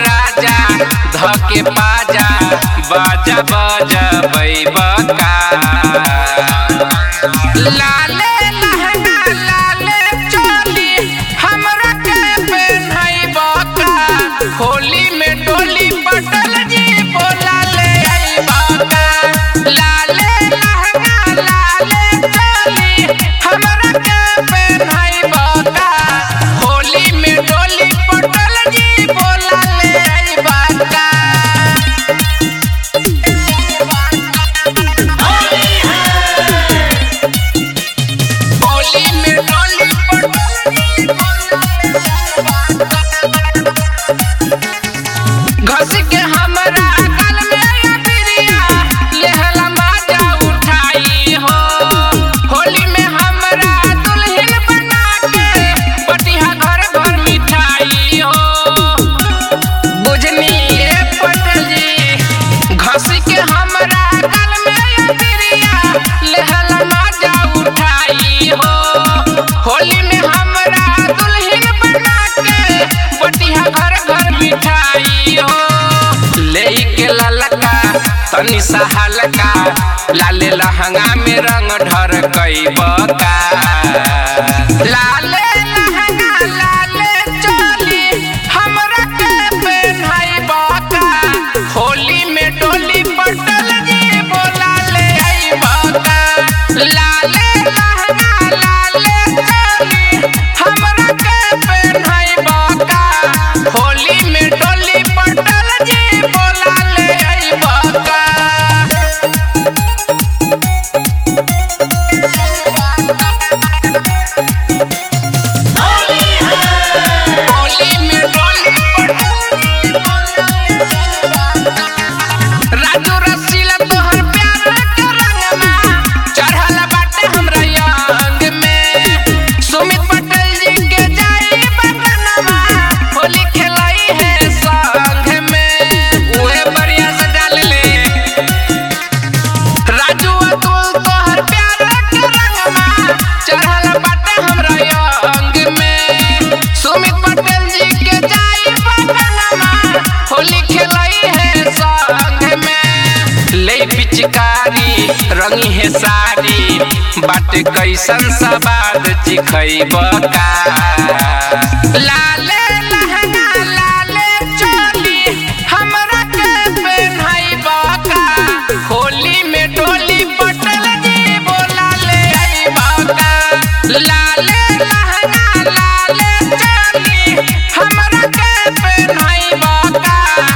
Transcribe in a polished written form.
राजा धके पाजा बाजा बजबै बका लाले लहंगा लाले चोली हमरा के पहनाई बका होली में डोली पटल जी बोला ले आई बका लाले लहंगा लाले चोली हमरा के पहनाई बका होली में डोली पटल जी बोला ले आई बका घस के हमरा गल में बिरिया लेहला माजा उठाई हो होली में हमरा दुल्हन बना के पटिया घर घर मिठाई हो बुझनी ए पटल जी घस के हमरा गल में बिरिया लेहला माजा उठाई हो होली में हमरा दुल्हन बना के पटिया घर घर मिठाई हो लेके ललका तनी सा हल्का लाले लहंगा में रंग ढर कई बका लाले लहंगा लाले चोली हमरा के पहनाई बका होली में डोली पटल जी बोला ले आई बका लाले लहंगा लाले चोली हमरा के पहनाई बका होली में डोली पटल जी बोला ले आई बका होली में डोली राजू रसीला तोहर प्यार के रंगमा चढ़ल बाटे हमरा अंग में सुमित पटेल जी के जाई बगनमा होली खेलाई है संग में उहे बढ़िया से डाल ले राजू अतुल तोहर प्यार के रंगमा चढ़ल बाटे हमरा अंग में सुमित पटेल जी के जाई बगनमा होली खेलाई है संग में ले पिचकारी रंगी है साड़ी बाटे कैसन सवाद चिखई बका लाले लहंगा लाले चोली हमरा के पहनाई बका होली में डोली पटल जी बोला ले आई बका लाले लहंगा लाले चोली हमरा के पहनाई बका